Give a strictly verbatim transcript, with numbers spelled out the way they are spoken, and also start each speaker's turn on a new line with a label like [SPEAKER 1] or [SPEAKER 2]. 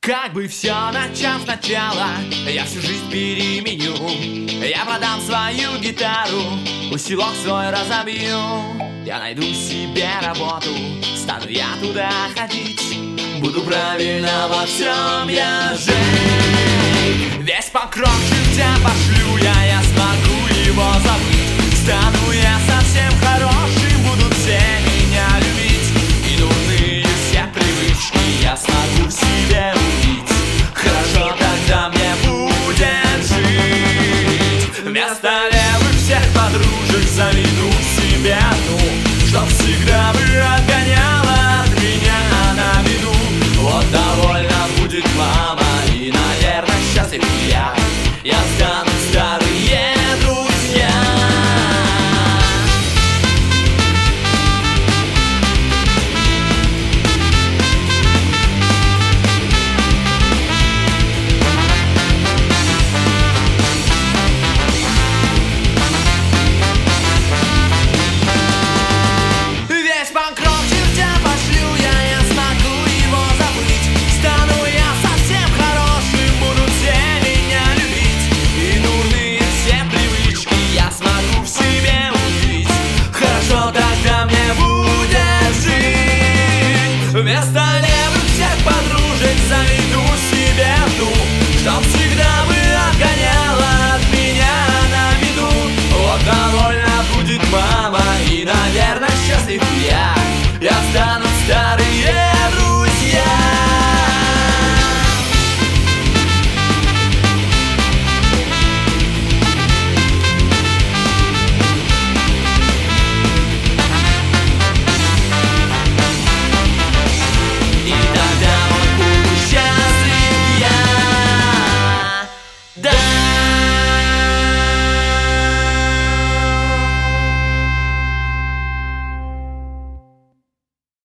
[SPEAKER 1] Как бы все начав сначала, я всю жизнь переменю. Я продам свою гитару, усилок свой разобью. Я найду себе работу, стану я туда ходить. Буду правильно во всем я жить. Весь покров чертя пошлю я, я смогу его забыть. Стану я совсем хорошим, будут все меня любить. И дурные все привычки я смогу в себе